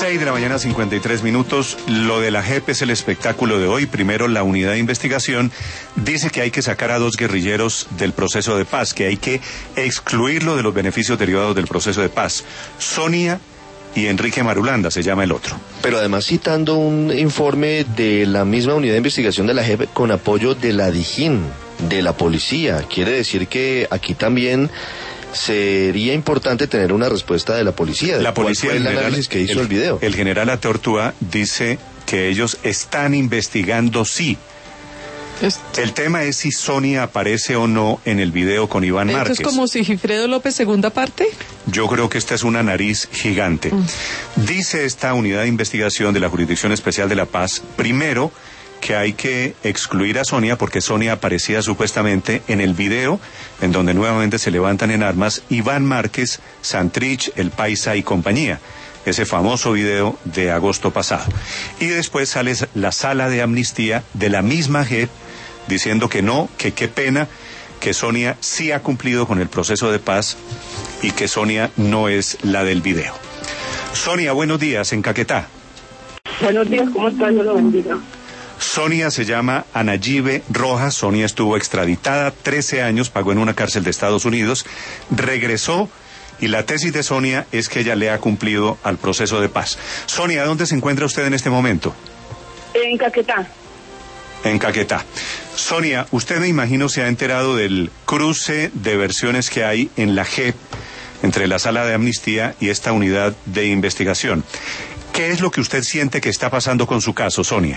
6:53 a.m. Lo de la JEP es el espectáculo de hoy. Primero, la unidad de investigación dice que hay que sacar a 2 guerrilleros del proceso de paz, que hay que excluirlo de los beneficios derivados del proceso de paz. Sonia y Enrique Marulanda se llama el otro. Pero además citando un informe de la misma unidad de investigación de la JEP con apoyo de la DIJÍN, de la policía. Quiere decir que aquí también sería importante tener una respuesta de la policía. La policía, ¿cuál fue el análisis que hizo el video? El general Atortúa dice que ellos están investigando, sí. El tema es si Sonia aparece o no en el video con Iván Márquez. ¿Esto es como Sigifredo López, segunda parte? Yo creo que esta es una nariz gigante. Dice esta unidad de investigación de la Jurisdicción Especial de la Paz, primero, que hay que excluir a Sonia porque Sonia aparecía supuestamente en el video en donde nuevamente se levantan en armas Iván Márquez, Santrich, El Paisa y compañía. Ese famoso video de agosto pasado. Y después sale la sala de amnistía de la misma JEP diciendo que no, que qué pena, que Sonia sí ha cumplido con el proceso de paz y que Sonia no es la del video. Sonia, buenos días, en Caquetá. Buenos días, ¿cómo estás? Yo lo bendiga. Sonia se llama Anayibe Rojas. Sonia estuvo extraditada 13 años, pagó en una cárcel de Estados Unidos, regresó y la tesis de Sonia es que ella le ha cumplido al proceso de paz. Sonia, ¿dónde se encuentra usted en este momento? En Caquetá. En Caquetá. Sonia, usted me imagino se ha enterado del cruce de versiones que hay en la JEP entre la sala de amnistía y esta unidad de investigación. ¿Qué es lo que usted siente que está pasando con su caso, Sonia?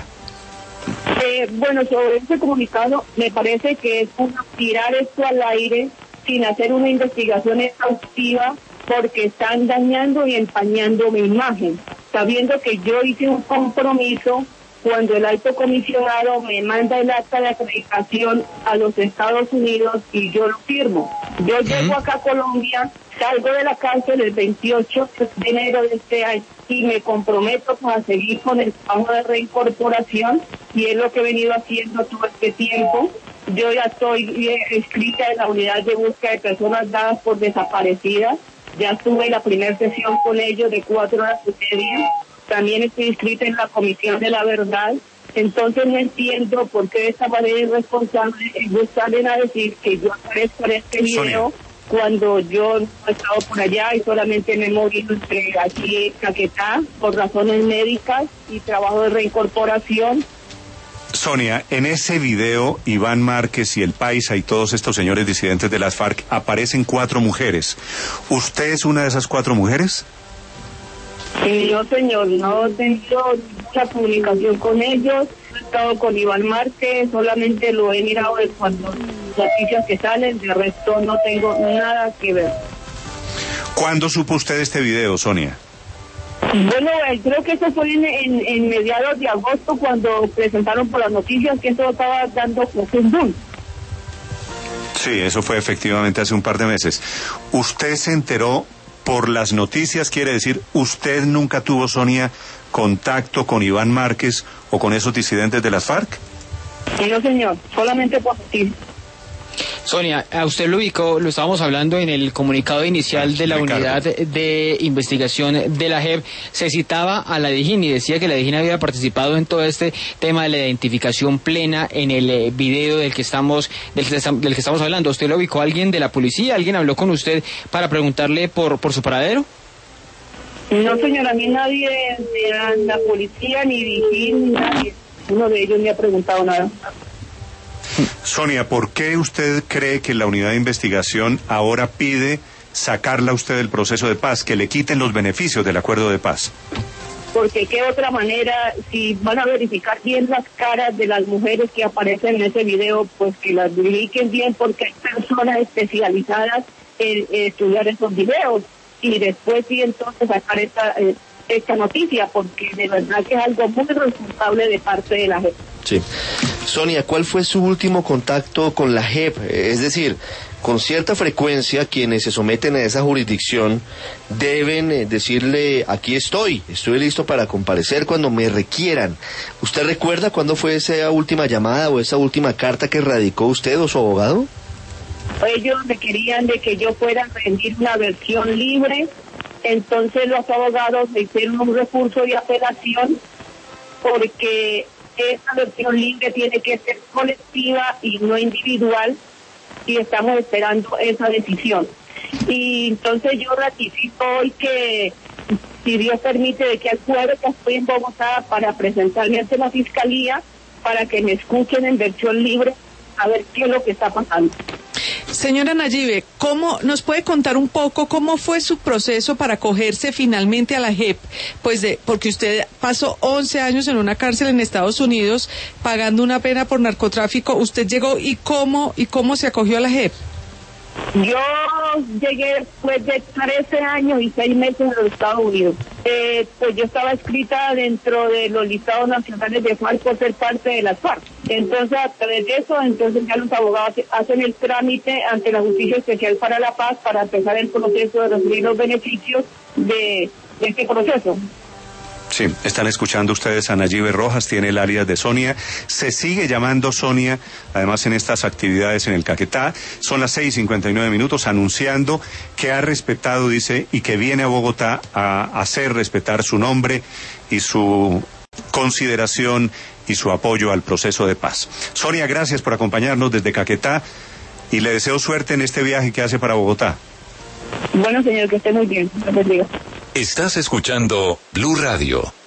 Bueno, sobre este comunicado, me parece que es tirar esto al aire sin hacer una investigación exhaustiva porque están dañando y empañando mi imagen, sabiendo que yo hice un compromiso cuando el alto comisionado me manda el acta de acreditación a los Estados Unidos y yo lo firmo. Yo llego acá a Colombia, salgo de la cárcel el 28 de enero de este año y me comprometo a seguir con el trabajo de reincorporación y es lo que he venido haciendo todo este tiempo. Yo ya estoy inscrita en la unidad de búsqueda de personas dadas por desaparecidas. Ya tuve la primera sesión con ellos de 4 horas y media. También estoy inscrita en la Comisión de la Verdad. Entonces no entiendo por qué de esta manera irresponsable ellos salen a decir que yo aparezco en este video cuando yo no he estado por allá y solamente me he movido entre aquí en Caquetá por razones médicas y trabajo de reincorporación. Sonia, en ese video, Iván Márquez y El Paisa y todos estos señores disidentes de las FARC aparecen 4 mujeres. ¿Usted es una de esas 4 mujeres? Sí, no, señor, no he tenido mucha comunicación con ellos. He estado con Iván Márquez, solamente lo he mirado de cuando noticias que salen, de resto no tengo nada que ver. ¿Cuándo supo usted este video, Sonia? Bueno, creo que eso fue en mediados de agosto cuando presentaron por las noticias que eso estaba dando un boom. Sí, eso fue efectivamente hace un par de meses. ¿Usted se enteró por las noticias? Quiere decir, ¿usted nunca tuvo, Sonia, contacto con Iván Márquez o con esos disidentes de las FARC? No, señor, solamente por ti. Sonia, a usted lo ubicó, lo estábamos hablando en el comunicado inicial de la unidad de investigación de la JEP, se citaba a la DIJÍN y decía que la DIJÍN había participado en todo este tema de la identificación plena en el video del que estamos hablando. ¿Usted lo ubicó a alguien de la policía? ¿Alguien habló con usted para preguntarle por su paradero? No, señora, a mí nadie de la policía, ni DIJÍN, nadie. Uno de ellos me ha preguntado nada. Sonia, ¿por qué usted cree que la unidad de investigación ahora pide sacarla a usted del proceso de paz, que le quiten los beneficios del acuerdo de paz? Porque qué otra manera, si van a verificar bien las caras de las mujeres que aparecen en ese video, pues que las verifiquen bien porque hay personas especializadas en estudiar esos videos y después sí entonces sacar esta noticia, porque de verdad que es algo muy responsable de parte de la gente. Sí. Sonia, ¿cuál fue su último contacto con la JEP? Es decir, con cierta frecuencia quienes se someten a esa jurisdicción deben decirle, aquí estoy listo para comparecer cuando me requieran. ¿Usted recuerda cuándo fue esa última llamada o esa última carta que radicó usted o su abogado? Ellos me querían de que yo fuera a rendir una versión libre Entonces los abogados hicieron un recurso de apelación porque esa versión libre tiene que ser colectiva y no individual, y estamos esperando esa decisión. Y entonces yo ratifico hoy que, si Dios permite, de que el jueves estoy en Bogotá para presentarme ante la Fiscalía para que me escuchen en versión libre a ver qué es lo que está pasando. Señora Nayibe, ¿cómo nos puede contar un poco cómo fue su proceso para acogerse finalmente a la JEP? Pues porque usted pasó 11 años en una cárcel en Estados Unidos pagando una pena por narcotráfico. ¿Usted llegó y cómo se acogió a la JEP? Yo llegué después de 13 años y 6 meses en los Estados Unidos. Pues yo estaba escrita dentro de los listados nacionales de FARC por ser parte de las FARC. Entonces, a través de eso, ya los abogados hacen el trámite ante la Justicia Especial para la Paz para empezar el proceso de recibir los beneficios de este proceso. Sí, están escuchando ustedes a Nayibe Rojas, tiene el alias de Sonia, se sigue llamando Sonia, además en estas actividades en el Caquetá. Son las 6:59, anunciando que ha respetado, dice, y que viene a Bogotá a hacer respetar su nombre y su consideración y su apoyo al proceso de paz. Sonia, gracias por acompañarnos desde Caquetá y le deseo suerte en este viaje que hace para Bogotá. Bueno, señor, que esté muy bien. Dios bendiga. Estás escuchando Blue Radio.